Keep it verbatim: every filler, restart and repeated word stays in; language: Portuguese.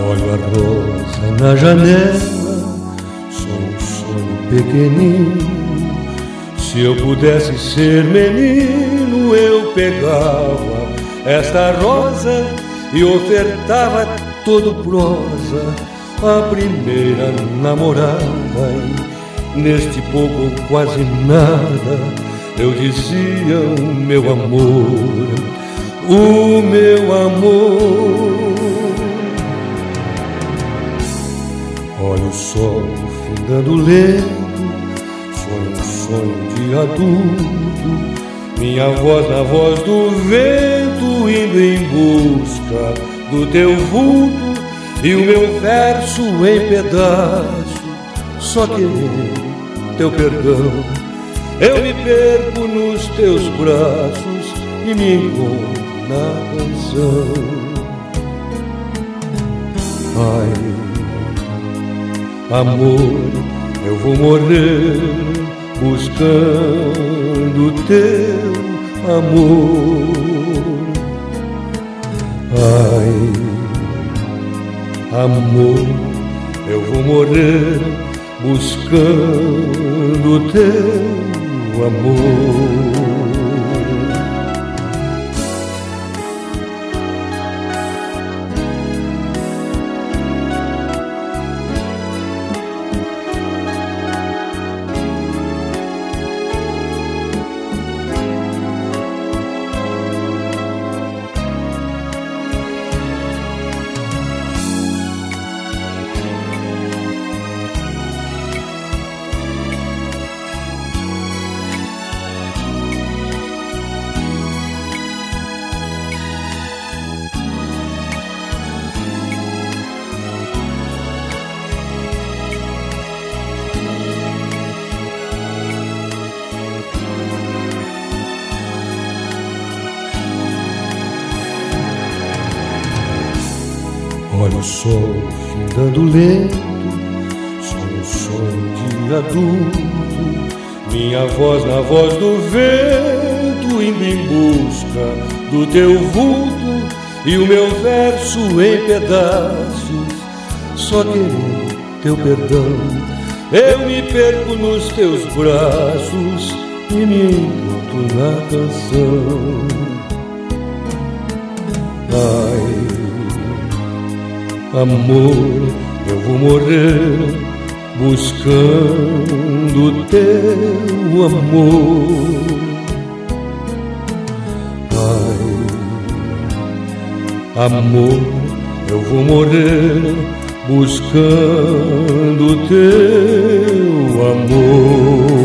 Olho a rosa na janela, sou um sonho pequenino. Se eu pudesse ser menino, eu pegava esta rosa e ofertava todo prosa a primeira namorada. E neste pouco ou quase nada eu dizia o meu amor, o meu amor. Olha o sol findando lento, sonho um sonho de adulto, minha voz na voz do vento, indo em busca do teu vulto, e o meu verso em pedaço, só querendo teu perdão. Eu me perco nos teus braços e me encontro na canção. Ai, amor, eu vou morrer buscando teu amor. Ai, amor, eu vou morrer buscando teu amor. Olha o sol findando lento, sou um sonho de adulto, minha voz na voz do vento, indo em busca do teu vulto, e o meu verso em pedaços, só querendo teu perdão. Eu me perco nos teus braços e me encontro na canção. Ai, amor, eu vou morrer buscando teu amor. Ai, amor, eu vou morrer buscando teu amor.